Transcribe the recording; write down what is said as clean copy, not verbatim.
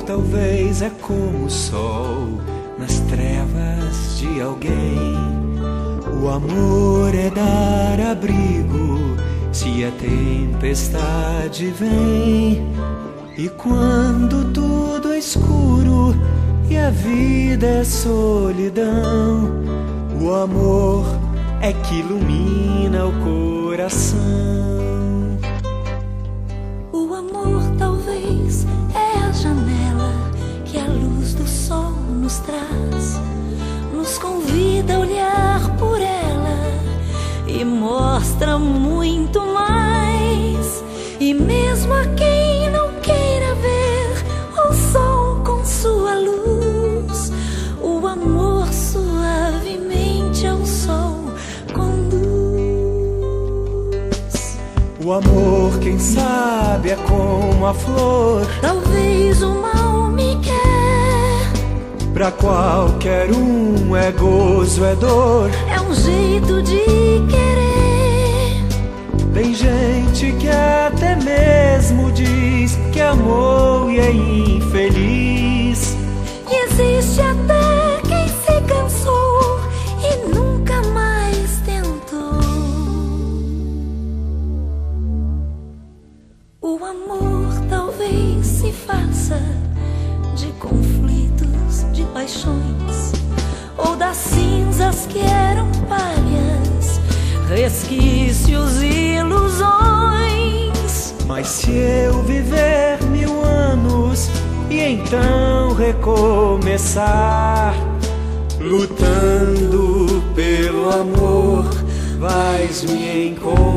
talvez é como o sol nas trevas de alguém. O amor é dar abrigo se a tempestade vem. E quando tudo é escuro e a vida é solidão, o amor é que ilumina o coração. O amor talvez é a janela que a luz do sol nos traz, nos convida a olhar por ela e mostra muito mais. E mesmo a quem não queira ver o sol com sua luz, o amor suavemente ao sol conduz. O amor, quem sabe, é como a flor, Talvez o mal me quer. pra qualquer um é gozo, é dor. É um jeito de querer. Tem gente que até mesmo diz que amou e é infeliz. E existe até quem se cansou e nunca mais tentou. O amor talvez se faça de conflitos, de paixões, ou das cinzas que eram palhas, resquícios e ilusões. Mas se eu viver 1000 anos e então recomeçar, lutando pelo amor, vais me encontrar.